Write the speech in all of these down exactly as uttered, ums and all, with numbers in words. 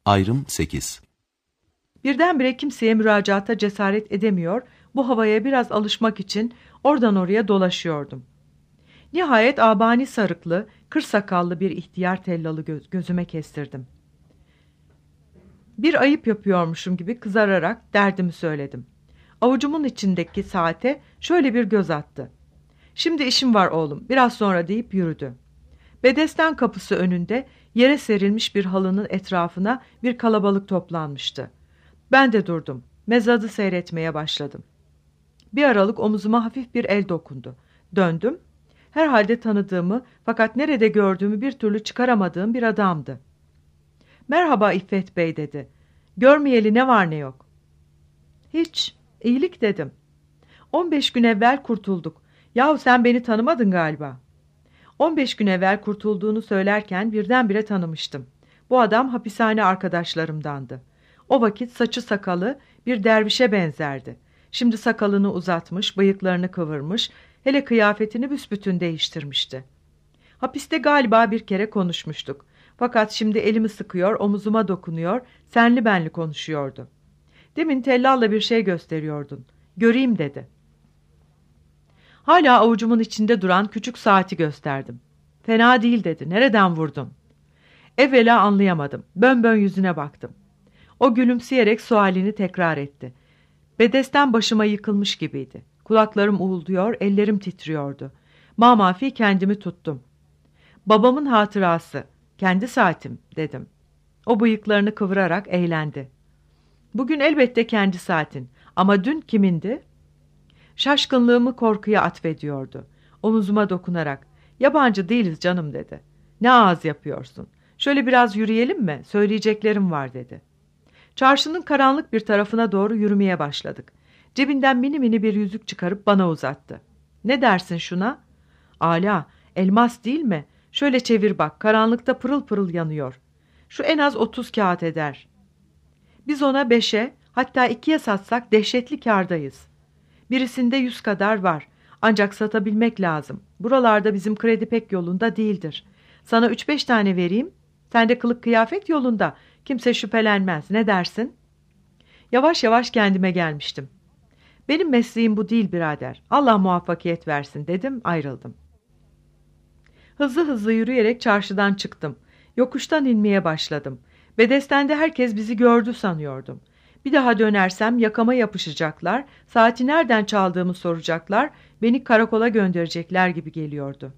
Ayrım sekiz. Birdenbire kimseye müracaata cesaret edemiyor, bu havaya biraz alışmak için oradan oraya dolaşıyordum. Nihayet abani sarıklı, kır sakallı bir ihtiyar tellalı göz, gözüme kestirdim. Bir ayıp yapıyormuşum gibi kızararak derdimi söyledim. Avucumun içindeki saate şöyle bir göz attı. "Şimdi işim var oğlum, biraz sonra" deyip yürüdü. Bedesten kapısı önünde yere serilmiş bir halının etrafına bir kalabalık toplanmıştı. Ben de durdum. Mezadı seyretmeye başladım. Bir aralık omuzuma hafif bir el dokundu. Döndüm. Herhalde tanıdığımı fakat nerede gördüğümü bir türlü çıkaramadığım bir adamdı. "Merhaba İffet Bey" dedi. "Görmeyeli ne var ne yok." "Hiç, iyilik" dedim. On beş gün evvel kurtulduk. Yahu sen beni tanımadın galiba." On beş gün evvel kurtulduğunu söylerken birdenbire tanımıştım. Bu adam hapishane arkadaşlarımdandı. O vakit saçı sakalı bir dervişe benzerdi. Şimdi sakalını uzatmış, bıyıklarını kıvırmış, hele kıyafetini büsbütün değiştirmişti. Hapiste galiba bir kere konuşmuştuk. Fakat şimdi elimi sıkıyor, omuzuma dokunuyor, senli benli konuşuyordu. "Demin tellalla bir şey gösteriyordun. Göreyim" dedi. Hala avucumun içinde duran küçük saati gösterdim. "Fena değil" dedi. "Nereden vurdun?" Evvela anlayamadım. Bön bön yüzüne baktım. O gülümseyerek sualini tekrar etti. Bedesten başıma yıkılmış gibiydi. Kulaklarım uğulduyor, ellerim titriyordu. Mamafi kendimi tuttum. "Babamın hatırası, kendi saatim" dedim. O bıyıklarını kıvırarak eğlendi. "Bugün elbette kendi saatin, ama dün kimindi?" Şaşkınlığımı korkuya atfediyordu. Omuzuma dokunarak, "Yabancı değiliz canım" dedi. "Ne ağız yapıyorsun? Şöyle biraz yürüyelim mi? Söyleyeceklerim var" dedi. Çarşının karanlık bir tarafına doğru yürümeye başladık. Cebinden mini mini bir yüzük çıkarıp bana uzattı. "Ne dersin şuna?" "Âlâ, elmas değil mi? Şöyle çevir bak, karanlıkta pırıl pırıl yanıyor. Şu en az otuz kağıt eder. Biz ona beşe, hatta ikiye satsak dehşetli kârdayız. Birisinde yüz kadar var. Ancak satabilmek lazım. Buralarda bizim kredi pek yolunda değildir. Sana üç beş tane vereyim. Sen de kılık kıyafet yolunda. Kimse şüphelenmez. Ne dersin?" Yavaş yavaş kendime gelmiştim. "Benim mesleğim bu değil birader. Allah muvaffakiyet versin" dedim, ayrıldım. Hızlı hızlı yürüyerek çarşıdan çıktım. Yokuştan inmeye başladım. Bedestende herkes bizi gördü sanıyordum. Bir daha dönersem yakama yapışacaklar, saati nereden çaldığımı soracaklar, beni karakola gönderecekler gibi geliyordu.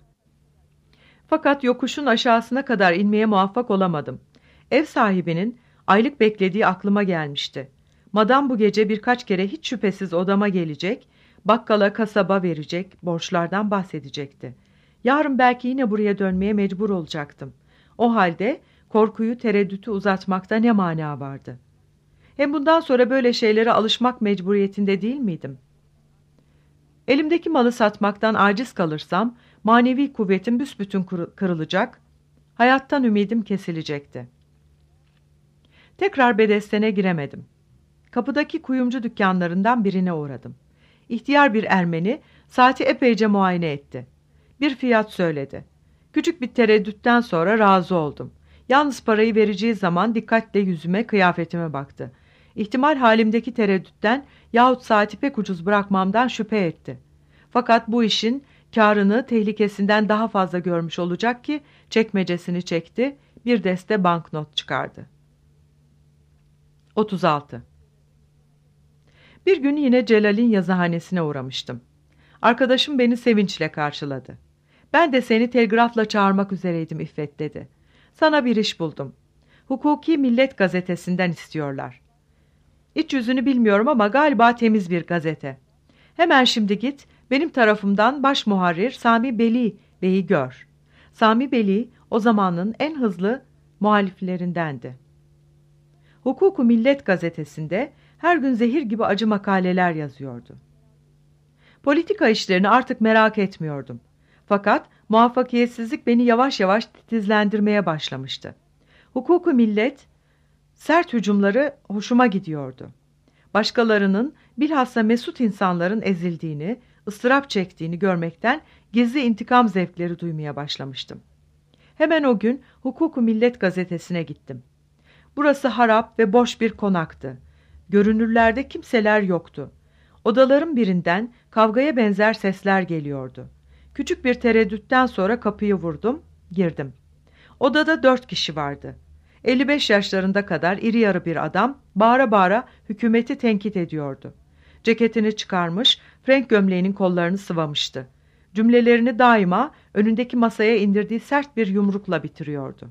Fakat yokuşun aşağısına kadar inmeye muvaffak olamadım. Ev sahibinin aylık beklediği aklıma gelmişti. Madam bu gece birkaç kere hiç şüphesiz odama gelecek, bakkala kasaba verecek, borçlardan bahsedecekti. Yarın belki yine buraya dönmeye mecbur olacaktım. O halde korkuyu, tereddütü uzatmakta ne mana vardı? Hem bundan sonra böyle şeylere alışmak mecburiyetinde değil miydim? Elimdeki malı satmaktan aciz kalırsam, manevi kuvvetim büsbütün kırılacak, hayattan ümidim kesilecekti. Tekrar Bedesten'e giremedim. Kapıdaki kuyumcu dükkanlarından birine uğradım. İhtiyar bir Ermeni saati epeyce muayene etti. Bir fiyat söyledi. Küçük bir tereddütten sonra razı oldum. Yalnız parayı vereceği zaman dikkatle yüzüme, kıyafetime baktı. İhtimal halimdeki tereddütten yahut saati pek ucuz bırakmamdan şüphe etti. Fakat bu işin kârını tehlikesinden daha fazla görmüş olacak ki çekmecesini çekti, bir deste banknot çıkardı. otuz altı. Bir gün yine Celal'in yazıhanesine uğramıştım. Arkadaşım beni sevinçle karşıladı. "Ben de seni telgrafla çağırmak üzereydim İffet" dedi. "Sana bir iş buldum. Hukuki Millet gazetesinden istiyorlar. İç yüzünü bilmiyorum ama galiba temiz bir gazete. Hemen şimdi git, benim tarafımdan baş muharrir Sami Beli Bey'i gör." Sami Beli o zamanın en hızlı muhaliflerindendi. Hukuku Millet gazetesinde her gün zehir gibi acı makaleler yazıyordu. Politika işlerini artık merak etmiyordum. Fakat muvaffakiyetsizlik beni yavaş yavaş titizlendirmeye başlamıştı. Hukuku Millet sert hücumları hoşuma gidiyordu. Başkalarının, bilhassa mesut insanların ezildiğini, ıstırap çektiğini görmekten gizli intikam zevkleri duymaya başlamıştım. Hemen o gün Hukuku Millet gazetesine gittim. Burası harap ve boş bir konaktı. Görünürlerde kimseler yoktu. Odaların birinden kavgaya benzer sesler geliyordu. Küçük bir tereddütten sonra kapıyı vurdum, girdim. Odada dört kişi vardı. elli beş yaşlarında kadar iri yarı bir adam bağıra bağıra hükümeti tenkit ediyordu. Ceketini çıkarmış, Frank gömleğinin kollarını sıvamıştı. Cümlelerini daima önündeki masaya indirdiği sert bir yumrukla bitiriyordu.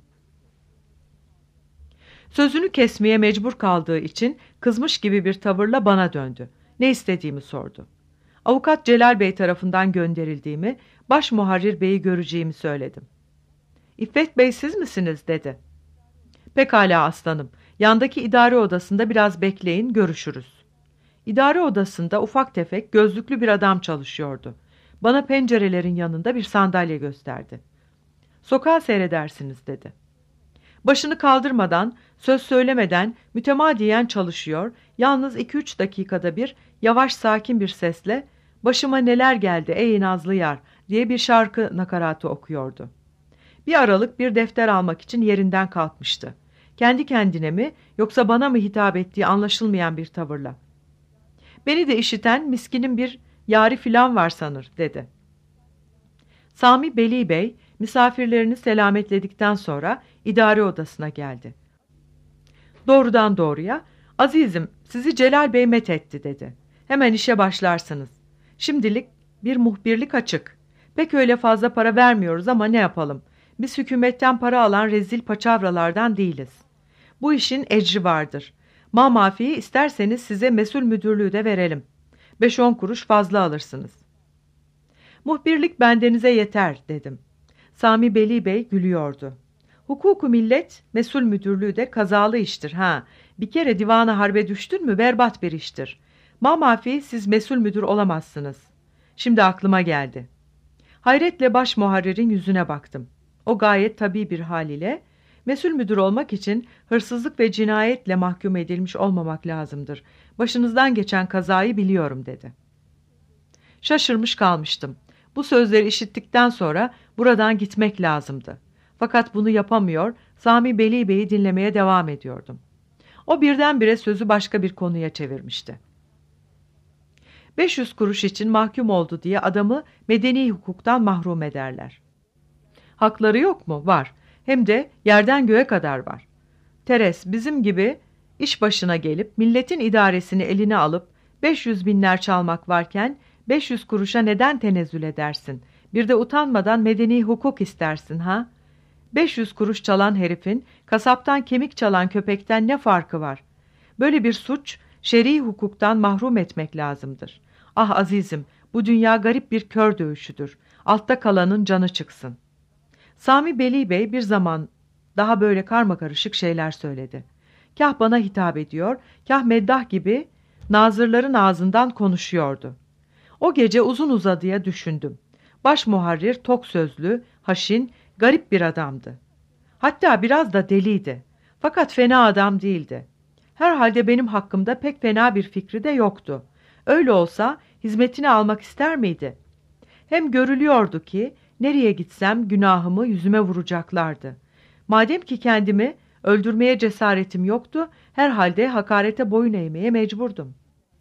Sözünü kesmeye mecbur kaldığı için kızmış gibi bir tavırla bana döndü. Ne istediğimi sordu. Avukat Celal Bey tarafından gönderildiğimi, baş muharrir beyi göreceğimi söyledim. "İffet Bey siz misiniz?" dedi. "Pekala aslanım, yandaki idare odasında biraz bekleyin, görüşürüz." İdare odasında ufak tefek, gözlüklü bir adam çalışıyordu. Bana pencerelerin yanında bir sandalye gösterdi. "Sokağa seyredersiniz," dedi. Başını kaldırmadan, söz söylemeden mütemadiyen çalışıyor, yalnız iki üç dakikada bir yavaş sakin bir sesle "Başıma neler geldi ey nazlı yar" diye bir şarkı nakaratı okuyordu. Bir aralık bir defter almak için yerinden kalkmıştı. Kendi kendine mi yoksa bana mı hitap ettiği anlaşılmayan bir tavırla. Beni de işiten miskinin bir yari filan var sanır, dedi. Sami Beli Bey misafirlerini selametledikten sonra idare odasına geldi. Doğrudan doğruya, "Azizim, sizi Celal Bey methetti," dedi. "Hemen işe başlarsınız. Şimdilik bir muhbirlik açık. Pek öyle fazla para vermiyoruz ama ne yapalım? Biz hükümetten para alan rezil paçavralardan değiliz. Bu işin ecri vardır. Mamafi'yi isterseniz size mesul müdürlüğü de verelim. Beş on kuruş fazla alırsınız." "Muhbirlik bendenize yeter," dedim. Sami Beli Bey gülüyordu. "Hukuku millet, mesul müdürlüğü de kazalı iştir ha. Bir kere divana harbe düştün mü berbat bir iştir. Mamafi siz mesul müdür olamazsınız. Şimdi aklıma geldi." Hayretle baş muharririn yüzüne baktım. O gayet tabii bir haliyle, "Mesul müdür olmak için hırsızlık ve cinayetle mahkum edilmiş olmamak lazımdır. Başınızdan geçen kazayı biliyorum," dedi. Şaşırmış kalmıştım. Bu sözleri işittikten sonra buradan gitmek lazımdı. Fakat bunu yapamıyor, Sami Beli Bey'i dinlemeye devam ediyordum. O birdenbire sözü başka bir konuya çevirmişti. beş yüz kuruş için mahkum oldu diye adamı medeni hukuktan mahrum ederler. Hakları yok mu? Var. Hem de yerden göğe kadar var. Teres bizim gibi iş başına gelip milletin idaresini eline alıp beş yüz binler çalmak varken beş yüz kuruşa neden tenezzül edersin? Bir de utanmadan medeni hukuk istersin ha? beş yüz kuruş çalan herifin kasaptan kemik çalan köpekten ne farkı var? Böyle bir suç şer'i hukuktan mahrum etmek lazımdır. Ah azizim, bu dünya garip bir kör dövüşüdür. Altta kalanın canı çıksın. Sami Beli Bey bir zaman daha böyle karmakarışık şeyler söyledi. Kah bana hitap ediyor, kah meddah gibi nazırların ağzından konuşuyordu. O gece uzun uzadıya düşündüm. Baş muharrir tok sözlü, haşin, garip bir adamdı. Hatta biraz da deliydi. Fakat fena adam değildi. Herhalde benim hakkımda pek fena bir fikri de yoktu. Öyle olsa hizmetini almak ister miydi? Hem görülüyordu ki nereye gitsem günahımı yüzüme vuracaklardı. Madem ki kendimi öldürmeye cesaretim yoktu, herhalde hakarete boyun eğmeye mecburdum.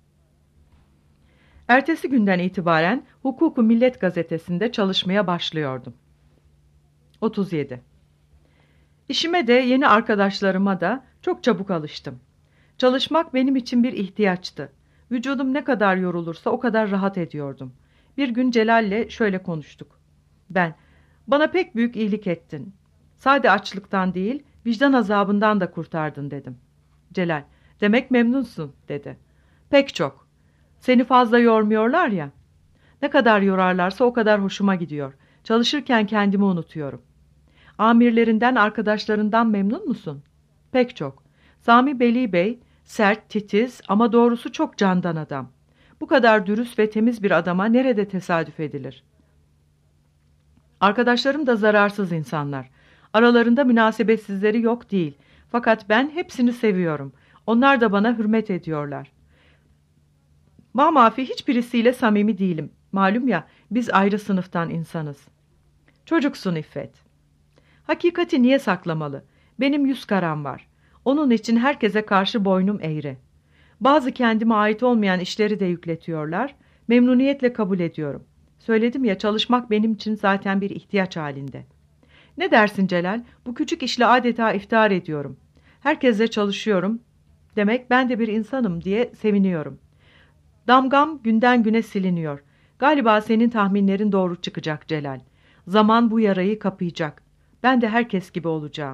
Ertesi günden itibaren Hukuku Millet gazetesinde çalışmaya başlıyordum. otuz yedi. İşime de yeni arkadaşlarıma da çok çabuk alıştım. Çalışmak benim için bir ihtiyaçtı. Vücudum ne kadar yorulursa o kadar rahat ediyordum. Bir gün Celal'le şöyle konuştuk. Ben, "Bana pek büyük iyilik ettin. Sade açlıktan değil, vicdan azabından da kurtardın," dedim. Celal, "Demek memnunsun," dedi. "Pek çok. Seni fazla yormuyorlar ya. Ne kadar yorarlarsa o kadar hoşuma gidiyor. Çalışırken kendimi unutuyorum." "Amirlerinden, arkadaşlarından memnun musun?" "Pek çok. Sami Beli Bey, sert, titiz ama doğrusu çok candan adam. Bu kadar dürüst ve temiz bir adama nerede tesadüf edilir?" "Arkadaşlarım da zararsız insanlar. Aralarında münasebetsizleri yok değil. Fakat ben hepsini seviyorum. Onlar da bana hürmet ediyorlar. Mamafi hiçbirisiyle samimi değilim. Malum ya, biz ayrı sınıftan insanız." "Çocuksun İffet." "Hakikati niye saklamalı? Benim yüz karam var. Onun için herkese karşı boynum eğri. Bazı kendime ait olmayan işleri de yükletiyorlar. Memnuniyetle kabul ediyorum. Söyledim ya, çalışmak benim için zaten bir ihtiyaç halinde. Ne dersin Celal? Bu küçük işle adeta iftihar ediyorum. Herkesle çalışıyorum. Demek ben de bir insanım diye seviniyorum. Damgam günden güne siliniyor. Galiba senin tahminlerin doğru çıkacak Celal. Zaman bu yarayı kapayacak. Ben de herkes gibi olacağım.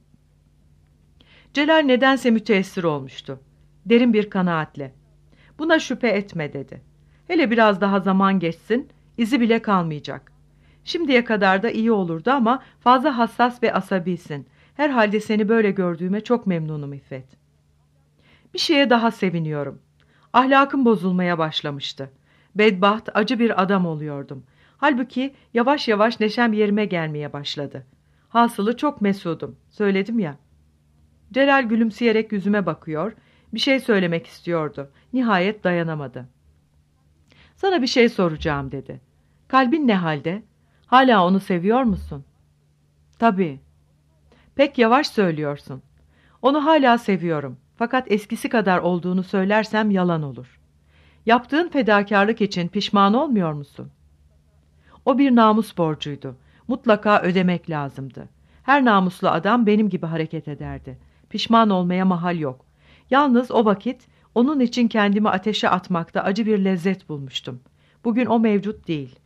Celal nedense müteessir olmuştu. Derin bir kanaatle. Buna şüphe etme dedi. Hele biraz daha zaman geçsin, izi bile kalmayacak. Şimdiye kadar da iyi olurdu ama fazla hassas ve asabisin. Herhalde seni böyle gördüğüme çok memnunum İffet. Bir şeye daha seviniyorum. Ahlakım bozulmaya başlamıştı. Bedbaht, acı bir adam oluyordum. Halbuki yavaş yavaş neşem yerime gelmeye başladı. Hasılı çok mesudum, söyledim ya. Celal gülümseyerek yüzüme bakıyor, bir şey söylemek istiyordu. Nihayet dayanamadı. Sana bir şey soracağım dedi. Kalbin ne halde? Hala onu seviyor musun? Tabii. Pek yavaş söylüyorsun. Onu hala seviyorum. Fakat eskisi kadar olduğunu söylersem yalan olur. Yaptığın fedakarlık için pişman olmuyor musun? O bir namus borcuydu. Mutlaka ödemek lazımdı. Her namuslu adam benim gibi hareket ederdi. Pişman olmaya mahal yok. Yalnız o vakit onun için kendimi ateşe atmakta acı bir lezzet bulmuştum. Bugün o mevcut değil.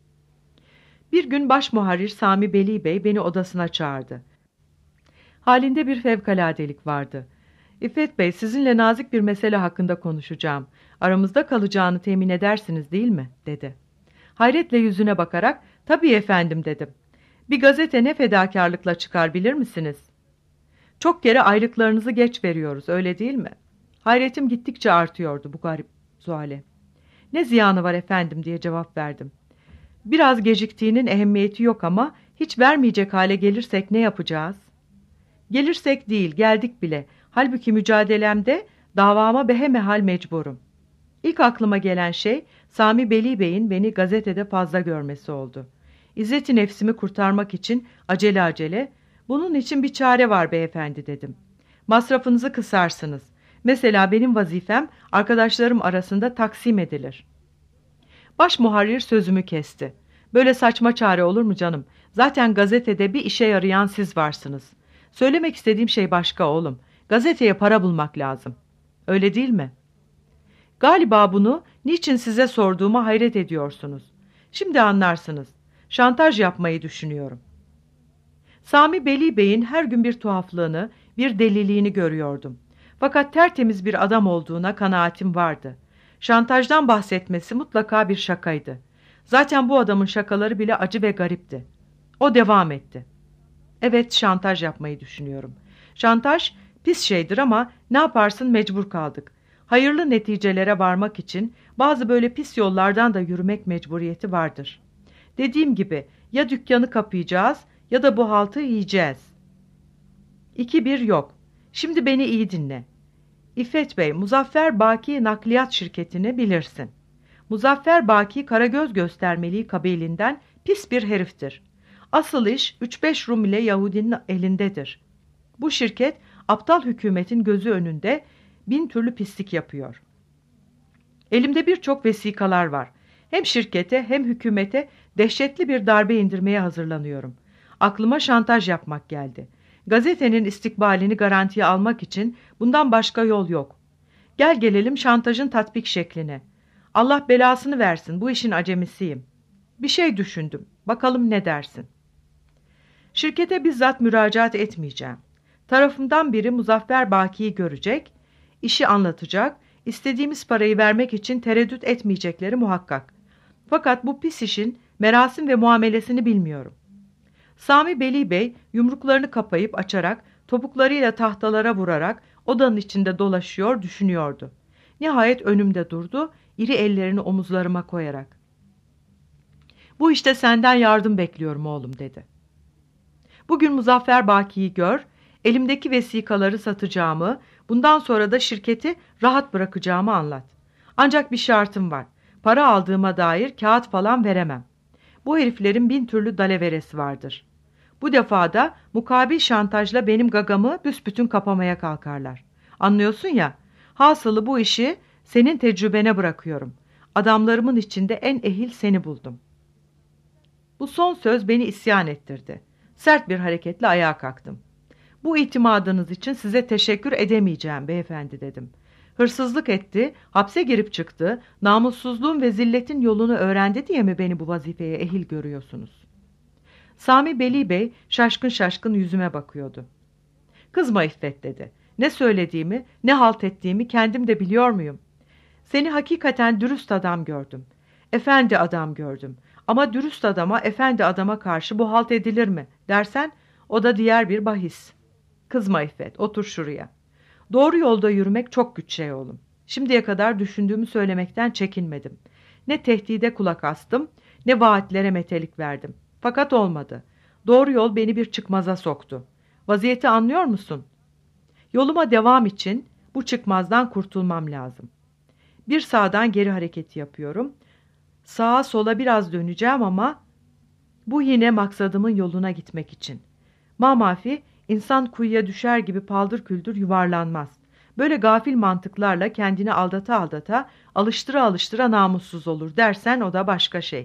Bir gün başmuharrir Sami Beli Bey beni odasına çağırdı. Halinde bir fevkaladelik vardı. İffet Bey, sizinle nazik bir mesele hakkında konuşacağım. Aramızda kalacağını temin edersiniz değil mi? Dedi. Hayretle yüzüne bakarak, tabii efendim dedim. Bir gazete ne fedakarlıkla çıkar bilir misiniz? Çok kere aylıklarınızı geç veriyoruz, öyle değil mi? Hayretim gittikçe artıyordu bu garip suale. Ne ziyanı var efendim diye cevap verdim. Biraz geciktiğinin ehemmiyeti yok ama hiç vermeyecek hale gelirsek ne yapacağız? Gelirsek değil, geldik bile. Halbuki mücadelemde davama behemehal mecburum. İlk aklıma gelen şey Sami Beli Bey'in beni gazetede fazla görmesi oldu. İzzet-i nefsimi kurtarmak için acele acele, bunun için bir çare var beyefendi dedim. Masrafınızı kısarsınız. Mesela benim vazifem arkadaşlarım arasında taksim edilir. Başmuharrir sözümü kesti. Böyle saçma çare olur mu canım? Zaten gazetede bir işe yarayan siz varsınız. Söylemek istediğim şey başka oğlum. Gazeteye para bulmak lazım. Öyle değil mi? Galiba bunu niçin size sorduğuma hayret ediyorsunuz. Şimdi anlarsınız. Şantaj yapmayı düşünüyorum. Sami Beli Bey'in her gün bir tuhaflığını, bir deliliğini görüyordum. Fakat tertemiz bir adam olduğuna kanaatim vardı. Şantajdan bahsetmesi mutlaka bir şakaydı. Zaten bu adamın şakaları bile acı ve garipti. O devam etti. Evet, şantaj yapmayı düşünüyorum. Şantaj pis şeydir ama ne yaparsın, mecbur kaldık. Hayırlı neticelere varmak için bazı böyle pis yollardan da yürümek mecburiyeti vardır. Dediğim gibi ya dükkanı kapayacağız ya da bu haltı yiyeceğiz. İki bir yok. Şimdi beni iyi dinle. İffet Bey, Muzaffer Baki Nakliyat Şirketi'ni bilirsin. Muzaffer Baki Karagöz göstermeliği kabilinden pis bir heriftir. Asıl iş üç beş Rum ile Yahudinin elindedir. Bu şirket aptal hükümetin gözü önünde bin türlü pislik yapıyor. Elimde birçok vesikalar var. Hem şirkete hem hükümete dehşetli bir darbe indirmeye hazırlanıyorum. Aklıma şantaj yapmak geldi. Gazetenin istikbalini garantiye almak için bundan başka yol yok. Gel gelelim şantajın tatbik şekline. Allah belasını versin, bu işin acemisiyim. Bir şey düşündüm. Bakalım ne dersin? Şirkete bizzat müracaat etmeyeceğim. Tarafımdan biri Muzaffer Baki'yi görecek, işi anlatacak, istediğimiz parayı vermek için tereddüt etmeyecekleri muhakkak. Fakat bu pis işin merasim ve muamelesini bilmiyorum. Sami Beli Bey yumruklarını kapayıp açarak, topuklarıyla tahtalara vurarak odanın içinde dolaşıyor, düşünüyordu. Nihayet önümde durdu, iri ellerini omuzlarıma koyarak. Bu işte senden yardım bekliyorum oğlum dedi. Bugün Muzaffer Baki'yi gör, elimdeki vesikaları satacağımı, bundan sonra da şirketi rahat bırakacağımı anlat. Ancak bir şartım var. Para aldığıma dair kağıt falan veremem. Bu heriflerin bin türlü dalaveresi vardır. Bu defa da mukabil şantajla benim gagamı büsbütün kapamaya kalkarlar. Anlıyorsun ya, hasılı bu işi senin tecrübene bırakıyorum. Adamlarımın içinde en ehil seni buldum. Bu son söz beni isyan ettirdi. Sert bir hareketle ayağa kalktım. Bu itimadınız için size teşekkür edemeyeceğim beyefendi dedim. Hırsızlık etti, hapse girip çıktı, namussuzluğun ve zilletin yolunu öğrendi diye mi beni bu vazifeye ehil görüyorsunuz? Sami Veli Bey şaşkın şaşkın yüzüme bakıyordu. Kızma İffet dedi. Ne söylediğimi, ne halt ettiğimi kendim de biliyor muyum? Seni hakikaten dürüst adam gördüm. Efendi adam gördüm. Ama dürüst adama, efendi adama karşı bu halt edilir mi dersen o da diğer bir bahis. Kızma İffet, otur şuraya. Doğru yolda yürümek çok güç şey oğlum. Şimdiye kadar düşündüğümü söylemekten çekinmedim. Ne tehdide kulak astım, ne vaatlere metelik verdim. Fakat olmadı. Doğru yol beni bir çıkmaza soktu. Vaziyeti anlıyor musun? Yoluma devam için bu çıkmazdan kurtulmam lazım. Bir sağdan geri hareketi yapıyorum. Sağa sola biraz döneceğim ama bu yine maksadımın yoluna gitmek için. Mamafi insan kuyuya düşer gibi paldır küldür yuvarlanmaz. Böyle gafil mantıklarla kendini aldata aldata, alıştıra alıştıra namussuz olur dersen o da başka şey.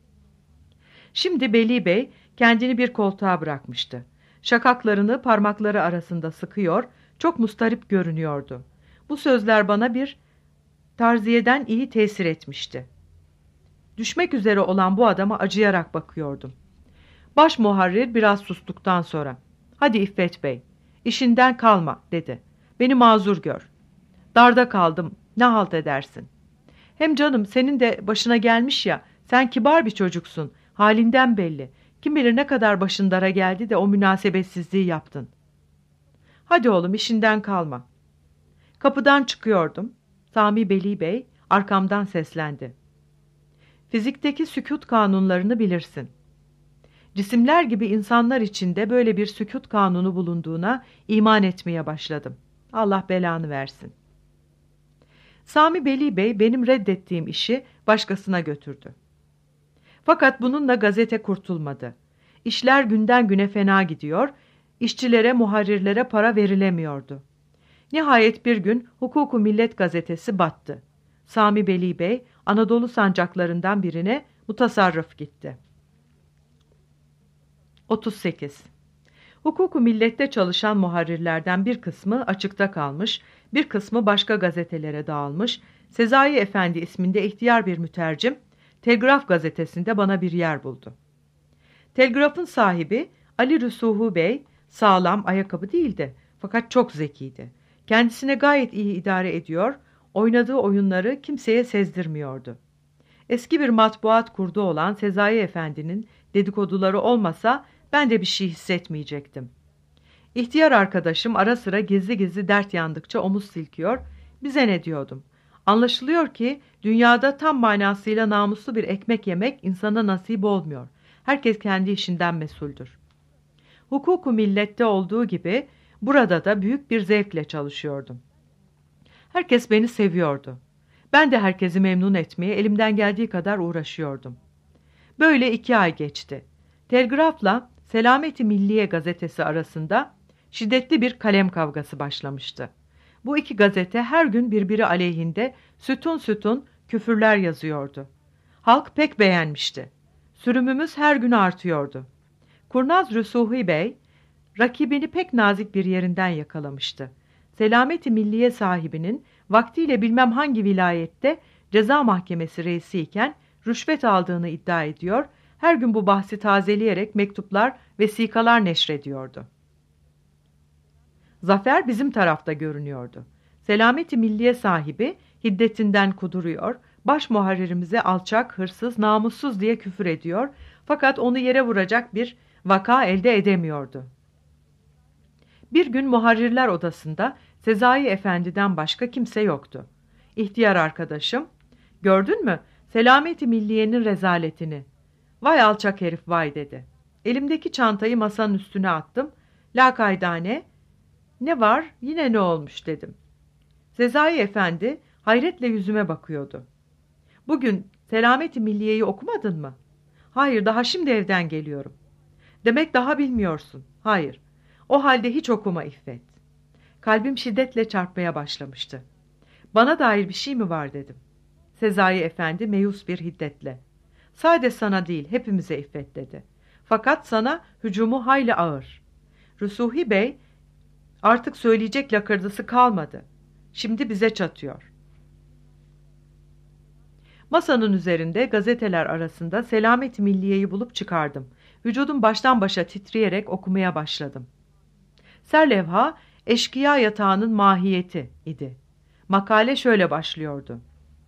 Şimdi Veli Bey kendini bir koltuğa bırakmıştı. Şakaklarını parmakları arasında sıkıyor, çok mustarip görünüyordu. Bu sözler bana bir tarziyeden iyi tesir etmişti. Düşmek üzere olan bu adama acıyarak bakıyordum. Baş muharrir biraz sustuktan sonra, "Hadi İffet Bey, işinden kalma," dedi. "Beni mazur gör. Darda kaldım, ne halt edersin? Hem canım senin de başına gelmiş ya, sen kibar bir çocuksun, halinden belli. Kim bilir ne kadar başın dara geldi de o münasebetsizliği yaptın. Hadi oğlum işinden kalma." Kapıdan çıkıyordum. Sami Veli Bey arkamdan seslendi. "Fizikteki sükût kanunlarını bilirsin. Cisimler gibi insanlar içinde böyle bir sükût kanunu bulunduğuna iman etmeye başladım. Allah belanı versin." Sami Veli Bey benim reddettiğim işi başkasına götürdü. Fakat bununla gazete kurtulmadı. İşler günden güne fena gidiyor, işçilere, muharrirlere para verilemiyordu. Nihayet bir gün Hukuku Millet gazetesi battı. Sami Veli Bey Anadolu sancaklarından birine mutasarrıf gitti. otuz sekiz. Hukuku Millet'te çalışan muharrirlerden bir kısmı açıkta kalmış, bir kısmı başka gazetelere dağılmış. Sezai Efendi isminde ihtiyar bir mütercim, Telgraf gazetesinde bana bir yer buldu. Telgrafın sahibi Ali Rüsuhu Bey sağlam, ayakkabı değildi fakat çok zekiydi. Kendisine gayet iyi idare ediyor, oynadığı oyunları kimseye sezdirmiyordu. Eski bir matbuat kurdu olan Sezai Efendi'nin dedikoduları olmasa ben de bir şey hissetmeyecektim. İhtiyar arkadaşım ara sıra gizli gizli dert yandıkça omuz silkiyor, bize ne diyordum. Anlaşılıyor ki dünyada tam manasıyla namuslu bir ekmek yemek insana nasip olmuyor. Herkes kendi işinden mesuldür. Hukuku Millet'te olduğu gibi burada da büyük bir zevkle çalışıyordum. Herkes beni seviyordu. Ben de herkesi memnun etmeye elimden geldiği kadar uğraşıyordum. Böyle iki ay geçti. Telgrafla Selamet-i Milliye gazetesi arasında şiddetli bir kalem kavgası başlamıştı. Bu iki gazete her gün birbiri aleyhinde sütun sütun küfürler yazıyordu. Halk pek beğenmişti. Sürümümüz her gün artıyordu. Kurnaz Rüsuhi Bey, rakibini pek nazik bir yerinden yakalamıştı. Selamet-i Milliye sahibinin vaktiyle bilmem hangi vilayette ceza mahkemesi reisiyken rüşvet aldığını iddia ediyor, her gün bu bahsi tazeleyerek mektuplar, vesikalar neşrediyordu. Zafer bizim tarafta görünüyordu. Selamet-i Milliye sahibi hiddetinden kuduruyor, baş muharririmize alçak, hırsız, namussuz diye küfür ediyor, fakat onu yere vuracak bir vaka elde edemiyordu. Bir gün muharrirler odasında Sezai Efendi'den başka kimse yoktu. İhtiyar arkadaşım, "Gördün mü Selamet-i Milliye'nin rezaletini?" "Vay alçak herif vay," dedi. Elimdeki çantayı masanın üstüne attım. Lakaydane, "Ne var, yine ne olmuş?" dedim. Sezai Efendi hayretle yüzüme bakıyordu. "Bugün Selamet-i Milliye'yi okumadın mı?" "Hayır, daha şimdi evden geliyorum." Demek daha bilmiyorsun. Hayır. O halde hiç okuma İffet. Kalbim şiddetle çarpmaya başlamıştı. Bana dair bir şey mi var dedim. Sezai Efendi meyus bir hiddetle. Sade sana değil, hepimize İffet dedi. Fakat sana hücumu hayli ağır. Rusuhi Bey artık söyleyecek lakırdısı kalmadı. Şimdi bize çatıyor. Masanın üzerinde gazeteler arasında Selamet-i Milliye'yi bulup çıkardım. Vücudum baştan başa titreyerek okumaya başladım. Serlevha, eşkıya yatağının mahiyeti idi. Makale şöyle başlıyordu.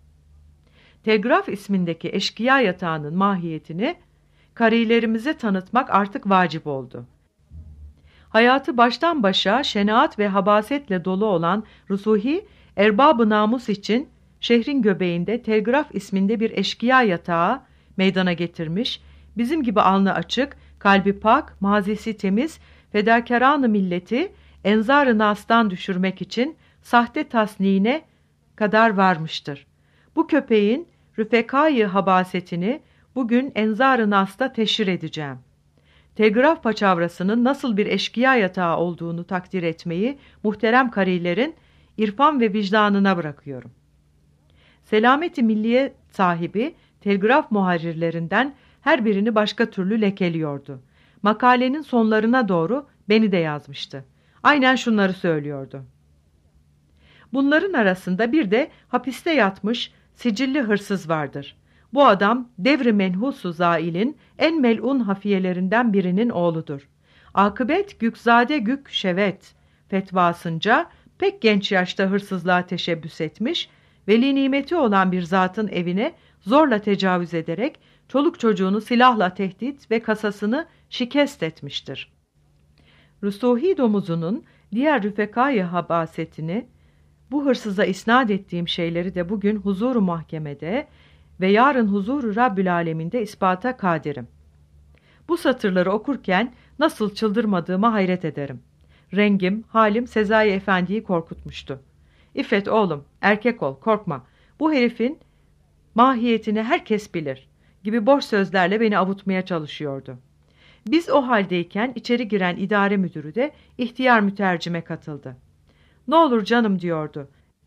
Telgraf ismindeki eşkıya yatağının mahiyetini karilerimize tanıtmak artık vacip oldu. Hayatı baştan başa şenaat ve habasetle dolu olan Rusuhi, erbab-ı namus için şehrin göbeğinde Telgraf isminde bir eşkıya yatağı meydana getirmiş, bizim gibi alnı açık, kalbi pak, mazisi temiz, fedakarân-ı milleti enzar-ı nas'tan düşürmek için sahte tasniğine kadar varmıştır. Bu köpeğin rüfekâ-yı habasetini bugün enzar-ı nas'ta teşhir edeceğim. Telgraf paçavrasının nasıl bir eşkıya yatağı olduğunu takdir etmeyi muhterem karilerin irfan ve vicdanına bırakıyorum. Selamet-i Milliye sahibi telgraf muharrirlerinden her birini başka türlü lekeliyordu. Makalenin sonlarına doğru beni de yazmıştı. Aynen şunları söylüyordu. Bunların arasında bir de hapiste yatmış sicilli hırsız vardır. Bu adam devri menhusu zailin en melun hafiyelerinden birinin oğludur. Akıbet Gükzade Gük Şevet fetvasınca pek genç yaşta hırsızlığa teşebbüs etmiş, veli nimeti olan bir zatın evine zorla tecavüz ederek çoluk çocuğunu silahla tehdit ve kasasını şikest etmiştir. Rusuhi domuzunun diğer rüfekâ-yı habasetini, bu hırsıza isnat ettiğim şeyleri de bugün huzur-u mahkemede ve yarın huzur-u Rabbül Alemin'de ispata kadirim. Bu satırları okurken nasıl çıldırmadığıma hayret ederim. Rengim, halim Sezai Efendi'yi korkutmuştu. İffet oğlum, erkek ol, korkma. Bu herifin mahiyetini herkes bilir gibi boş sözlerle beni avutmaya çalışıyordu. Biz o haldeyken içeri giren idare müdürü de ihtiyar mütercime katıldı. Ne olur canım diyordu.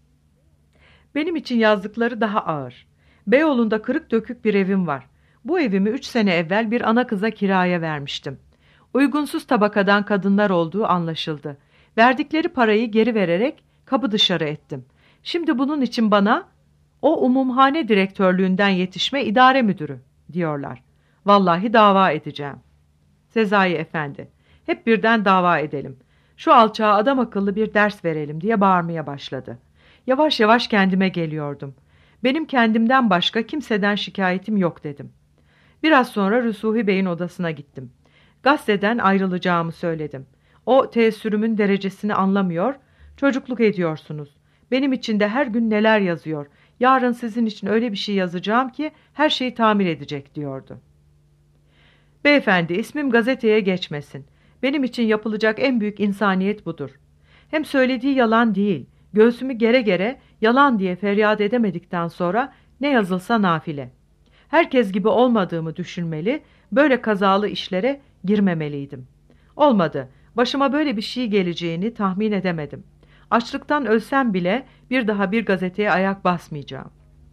Benim için yazdıkları daha ağır. Beyoğlu'nda kırık dökük bir evim var. Bu evimi üç sene evvel bir ana kıza kiraya vermiştim. Uygunsuz tabakadan kadınlar olduğu anlaşıldı. Verdikleri parayı geri vererek kapı dışarı ettim. Şimdi bunun için bana o umumhane direktörlüğünden yetişme idare müdürü diyorlar. Vallahi dava edeceğim. Sezai Efendi, hep birden dava edelim. Şu alçağa adam akıllı bir ders verelim diye bağırmaya başladı. Yavaş yavaş kendime geliyordum. Benim kendimden başka kimseden şikayetim yok dedim. Biraz sonra Rusuhi Bey'in odasına gittim. Gazeteden ayrılacağımı söyledim. O teessürümün derecesini anlamıyor, çocukluk ediyorsunuz. Benim için de her gün neler yazıyor. Yarın sizin için öyle bir şey yazacağım ki her şeyi tamir edecek diyordu. Beyefendi, ismim gazeteye geçmesin. Benim için yapılacak en büyük insaniyet budur. Hem söylediği yalan değil, göğsümü gere gere yalan diye feryat edemedikten sonra ne yazılsa nafile. Herkes gibi olmadığımı düşünmeli, böyle kazalı işlere girmemeliydim. Olmadı, başıma böyle bir şey geleceğini tahmin edemedim. Açlıktan ölsem bile bir daha bir gazeteye ayak basmayacağım.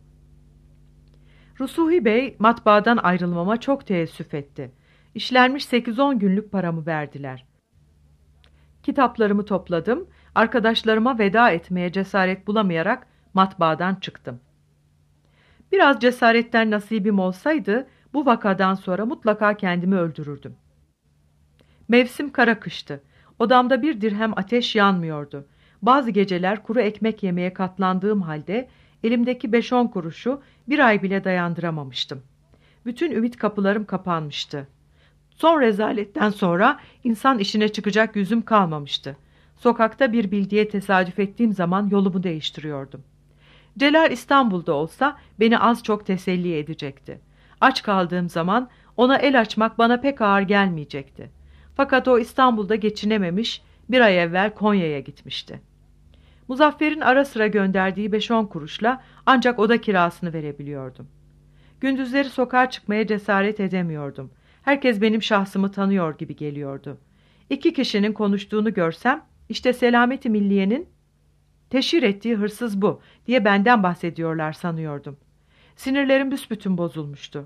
Rusuhi Bey matbaadan ayrılmama çok teessüf etti. İşlenmiş sekiz on günlük paramı verdiler. Kitaplarımı topladım, arkadaşlarıma veda etmeye cesaret bulamayarak matbaadan çıktım. Biraz cesaretten nasibim olsaydı bu vakadan sonra mutlaka kendimi öldürürdüm. Mevsim kara kıştı. Odamda bir dirhem ateş yanmıyordu. Bazı geceler kuru ekmek yemeye katlandığım halde elimdeki beş on kuruşu bir ay bile dayandıramamıştım. Bütün ümit kapılarım kapanmıştı. Son rezaletten sonra insan işine çıkacak yüzüm kalmamıştı. Sokakta bir bildiğe tesadüf ettiğim zaman yolumu değiştiriyordum. Celal İstanbul'da olsa beni az çok teselli edecekti. Aç kaldığım zaman ona el açmak bana pek ağır gelmeyecekti. Fakat o İstanbul'da geçinememiş, bir ay evvel Konya'ya gitmişti. Muzaffer'in ara sıra gönderdiği beş on kuruşla ancak oda kirasını verebiliyordum. Gündüzleri sokağa çıkmaya cesaret edemiyordum. Herkes benim şahsımı tanıyor gibi geliyordu. İki kişinin konuştuğunu görsem, işte Selameti Milliye'nin teşhir ettiği hırsız bu diye benden bahsediyorlar sanıyordum. Sinirlerim büsbütün bozulmuştu.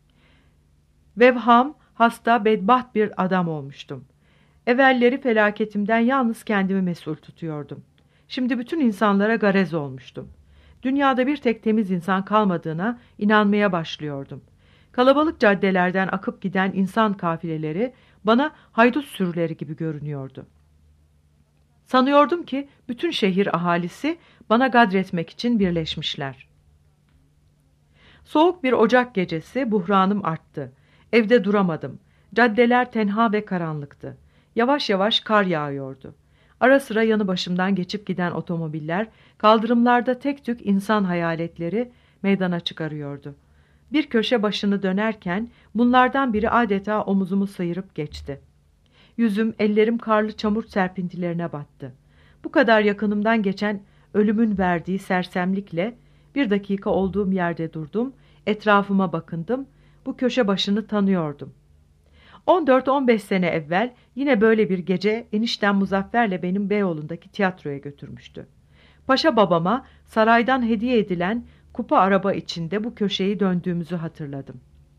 Vevham, hasta, bedbaht bir adam olmuştum. Evvelleri felaketimden yalnız kendimi mesul tutuyordum. Şimdi bütün insanlara garez olmuştum. Dünyada bir tek temiz insan kalmadığına inanmaya başlıyordum. Kalabalık caddelerden akıp giden insan kafileleri bana haydut sürüleri gibi görünüyordu. Sanıyordum ki bütün şehir ahalisi bana gadretmek için birleşmişler. Soğuk bir Ocak gecesi buhranım arttı. Evde duramadım. Caddeler tenha ve karanlıktı. Yavaş yavaş kar yağıyordu. Ara sıra yanı başımdan geçip giden otomobiller, kaldırımlarda tek tük insan hayaletleri meydana çıkarıyordu. Bir köşe başını dönerken bunlardan biri adeta omuzumu sıyırıp geçti. Yüzüm, ellerim karlı çamur serpintilerine battı. Bu kadar yakınımdan geçen ölümün verdiği sersemlikle bir dakika olduğum yerde durdum, etrafıma bakındım, bu köşe başını tanıyordum. on dört on beş sene evvel yine böyle bir gece eniştem Muzaffer'le benim Beyoğlu'ndaki tiyatroya götürmüştü. Paşa babama saraydan hediye edilen kupa araba içinde bu köşeyi döndüğümüzü hatırladım.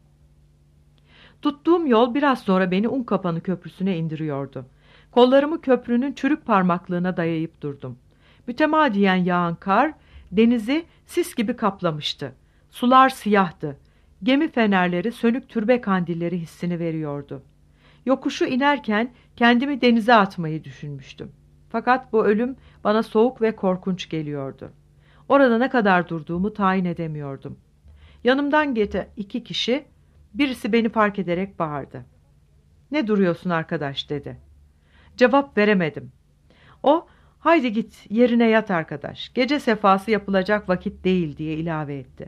Tuttuğum yol biraz sonra beni Unkapanı Köprüsü'ne indiriyordu. Kollarımı köprünün çürük parmaklığına dayayıp durdum. Mütemadiyen yağan kar denizi sis gibi kaplamıştı. Sular siyahtı. Gemi fenerleri sönük türbe kandilleri hissini veriyordu. Yokuşu inerken kendimi denize atmayı düşünmüştüm. Fakat bu ölüm bana soğuk ve korkunç geliyordu. Orada ne kadar durduğumu tayin edemiyordum. Yanımdan geçen iki kişi, birisi beni fark ederek bağırdı. "Ne duruyorsun arkadaş?" dedi. Cevap veremedim. O, "Haydi git yerine yat arkadaş, gece sefası yapılacak vakit değil," diye ilave etti.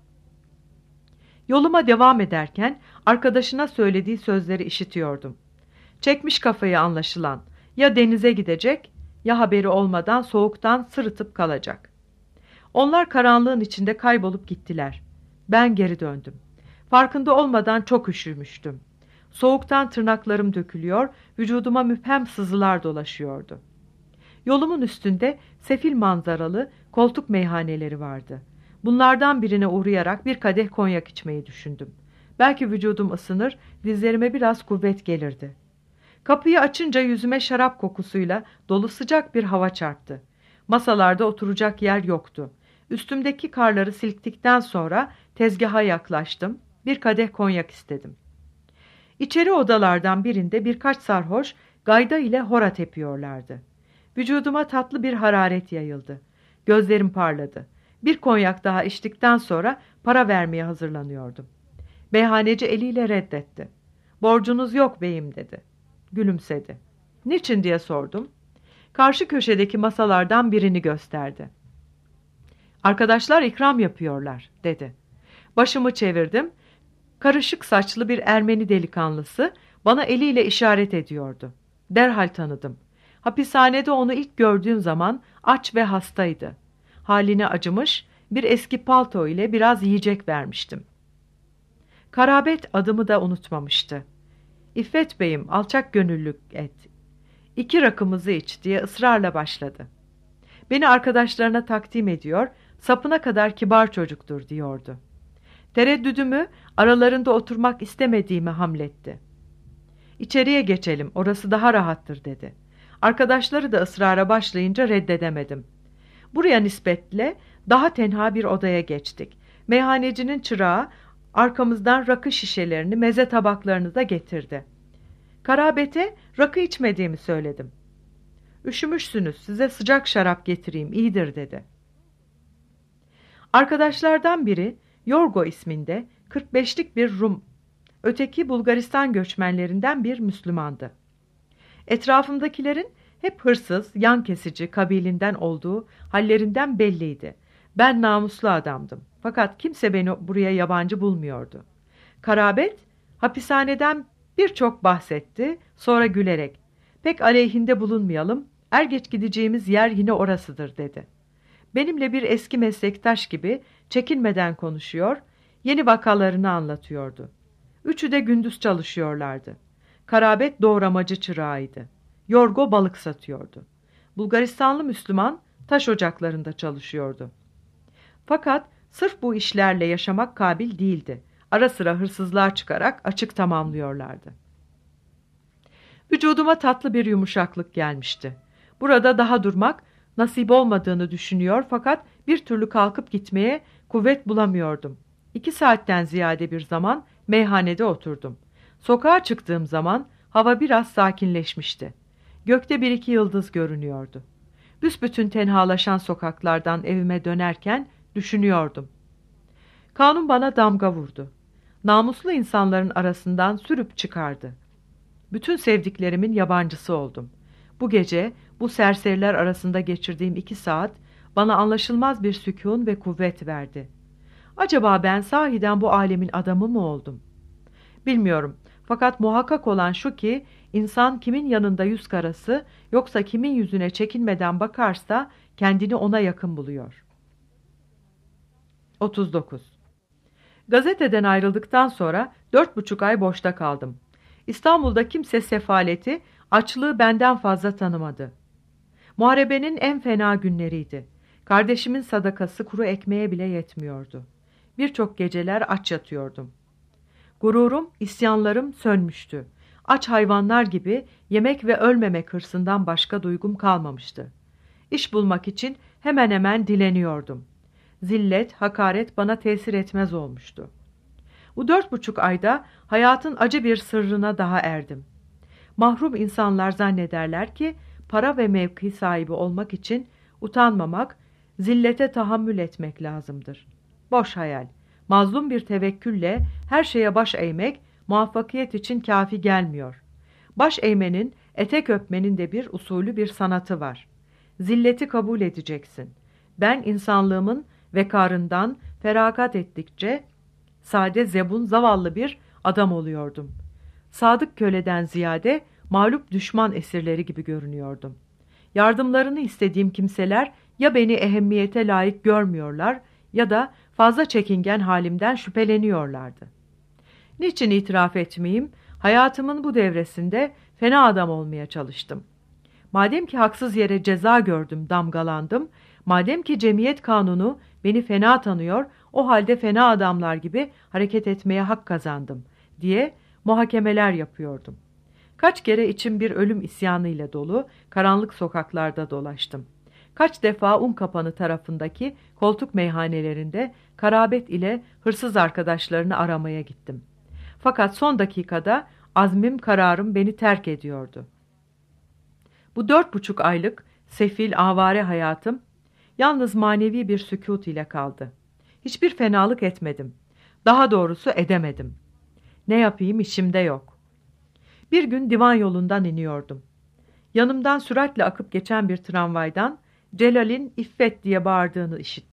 Yoluma devam ederken arkadaşına söylediği sözleri işitiyordum. Çekmiş kafayı anlaşılan, ya denize gidecek ya haberi olmadan soğuktan sırıtıp kalacak. Onlar karanlığın içinde kaybolup gittiler. Ben geri döndüm. Farkında olmadan çok üşümüştüm. Soğuktan tırnaklarım dökülüyor, vücuduma müphem sızılar dolaşıyordu. Yolumun üstünde sefil manzaralı koltuk meyhaneleri vardı. Bunlardan birine uğrayarak bir kadeh konyak içmeyi düşündüm. Belki vücudum ısınır, dizlerime biraz kuvvet gelirdi. Kapıyı açınca yüzüme şarap kokusuyla dolu sıcak bir hava çarptı. Masalarda oturacak yer yoktu. Üstümdeki karları silktikten sonra tezgaha yaklaştım. Bir kadeh konyak istedim. İçeri odalardan birinde birkaç sarhoş gayda ile hora tepiyorlardı. Vücuduma tatlı bir hararet yayıldı. Gözlerim parladı. Bir konyak daha içtikten sonra para vermeye hazırlanıyordum. Meyhaneci eliyle reddetti. "Borcunuz yok beyim," dedi. Gülümsedi. "Niçin?" diye sordum. Karşı köşedeki masalardan birini gösterdi. "Arkadaşlar ikram yapıyorlar," dedi. Başımı çevirdim. Karışık saçlı bir Ermeni delikanlısı bana eliyle işaret ediyordu. Derhal tanıdım. Hapishanede onu ilk gördüğüm zaman aç ve hastaydı. Haline acımış, bir eski palto ile biraz yiyecek vermiştim. Karabet adımı da unutmamıştı. "İffet beyim, alçak gönüllülük et. İki rakımızı iç," diye ısrarla başladı. Beni arkadaşlarına takdim ediyor, sapına kadar kibar çocuktur diyordu. Tereddüdümü aralarında oturmak istemediğimi hamletti. "İçeriye geçelim, orası daha rahattır," dedi. Arkadaşları da ısrara başlayınca reddedemedim. Buraya nispetle daha tenha bir odaya geçtik. Meyhanecinin çırağı arkamızdan rakı şişelerini, meze tabaklarını da getirdi. Karabete rakı içmediğimi söyledim. "Üşümüşsünüz, size sıcak şarap getireyim, iyidir," dedi. Arkadaşlardan biri Yorgo isminde kırk beşlik bir Rum, öteki Bulgaristan göçmenlerinden bir Müslümandı. Etrafımdakilerin hep hırsız, yan kesici kabilinden olduğu hallerinden belliydi. Ben namuslu adamdım. Fakat kimse beni buraya yabancı bulmuyordu. Karabet hapishaneden birçok bahsetti, sonra gülerek "Pek aleyhinde bulunmayalım, er geç gideceğimiz yer yine orasıdır," dedi. Benimle bir eski meslektaş gibi çekinmeden konuşuyor, yeni vakalarını anlatıyordu. Üçü de gündüz çalışıyorlardı. Karabet doğramacı çırağıydı. Yorgo balık satıyordu. Bulgaristanlı Müslüman taş ocaklarında çalışıyordu. Fakat sırf bu işlerle yaşamak kabil değildi. Ara sıra hırsızlığa çıkarak açık tamamlıyorlardı. Vücuduma tatlı bir yumuşaklık gelmişti. Burada daha durmak nasip olmadığını düşünüyor fakat bir türlü kalkıp gitmeye kuvvet bulamıyordum. İki saatten ziyade bir zaman meyhanede oturdum. Sokağa çıktığım zaman hava biraz sakinleşmişti. Gökte bir iki yıldız görünüyordu. Büsbütün tenhalaşan sokaklardan evime dönerken düşünüyordum. Kanun bana damga vurdu. Namuslu insanların arasından sürüp çıkardı. Bütün sevdiklerimin yabancısı oldum. Bu gece bu serseriler arasında geçirdiğim iki saat bana anlaşılmaz bir sükûn ve kuvvet verdi. Acaba ben sahiden bu alemin adamı mı oldum? Bilmiyorum. Fakat muhakkak olan şu ki insan kimin yanında yüz karası yoksa kimin yüzüne çekinmeden bakarsa kendini ona yakın buluyor. otuz dokuz. Gazeteden ayrıldıktan sonra dört buçuk ay boşta kaldım. İstanbul'da kimse sefaleti, açlığı benden fazla tanımadı. Muharebenin en fena günleriydi. Kardeşimin sadakası kuru ekmeğe bile yetmiyordu. Birçok geceler aç yatıyordum. Gururum, isyanlarım sönmüştü. Aç hayvanlar gibi yemek ve ölmemek hırsından başka duygum kalmamıştı. İş bulmak için hemen hemen dileniyordum. Zillet, hakaret bana tesir etmez olmuştu. Bu dört buçuk ayda hayatın acı bir sırrına daha erdim. Mahrum insanlar zannederler ki para ve mevki sahibi olmak için utanmamak, zillete tahammül etmek lazımdır. Boş hayal. Mazlum bir tevekkülle her şeye baş eğmek muvaffakiyet için kafi gelmiyor. Baş eğmenin, etek öpmenin de bir usulü, bir sanatı var. Zilleti kabul edeceksin. Ben insanlığımın vekarından feragat ettikçe sade, zebun, zavallı bir adam oluyordum. Sadık köleden ziyade mağlup düşman esirleri gibi görünüyordum. Yardımlarını istediğim kimseler ya beni ehemmiyete layık görmüyorlar ya da fazla çekingen halimden şüpheleniyorlardı. Niçin itiraf etmeyeyim? Hayatımın bu devresinde fena adam olmaya çalıştım. Madem ki haksız yere ceza gördüm, damgalandım, madem ki cemiyet kanunu beni fena tanıyor, o halde fena adamlar gibi hareket etmeye hak kazandım diye muhakemeler yapıyordum. Kaç kere içim bir ölüm isyanıyla dolu, karanlık sokaklarda dolaştım. Kaç defa Unkapanı tarafındaki koltuk meyhanelerinde karabet ile hırsız arkadaşlarını aramaya gittim. Fakat son dakikada azmim, kararım beni terk ediyordu. Bu dört buçuk aylık sefil, avare hayatım yalnız manevi bir sükût ile kaldı. Hiçbir fenalık etmedim. Daha doğrusu edemedim. Ne yapayım, işimde yok. Bir gün divan yolundan iniyordum. Yanımdan süratle akıp geçen bir tramvaydan Celal'in İffet diye bağırdığını işittim.